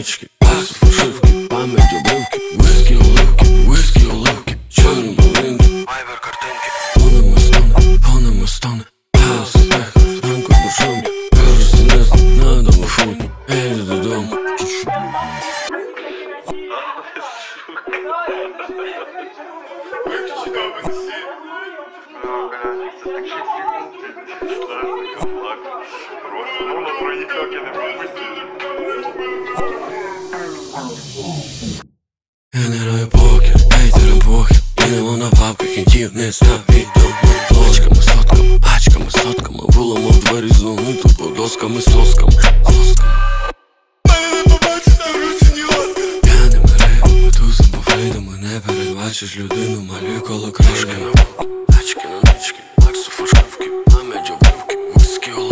тачки, пасу фальшивки, пам'ять обривки, виски оливки, чорні блинки, вайбер картинки. Понимо стони, хаос тих, ранку душовні, кажу синець, на домофоні, йду додому. Я не граю покер, хейтерам похер. Їдемо на бабки, кінтів не став відомо. Пачками, сотками, виломав двері зони, тупо досками, сосками. Мене не побачиш на руці ні ласка. Я не мережу, метузом по фейдами, не передбачиш людину, малюю коло кришки на боку. Тачки на нички, лексу фашковки, пам'ять обривки, виски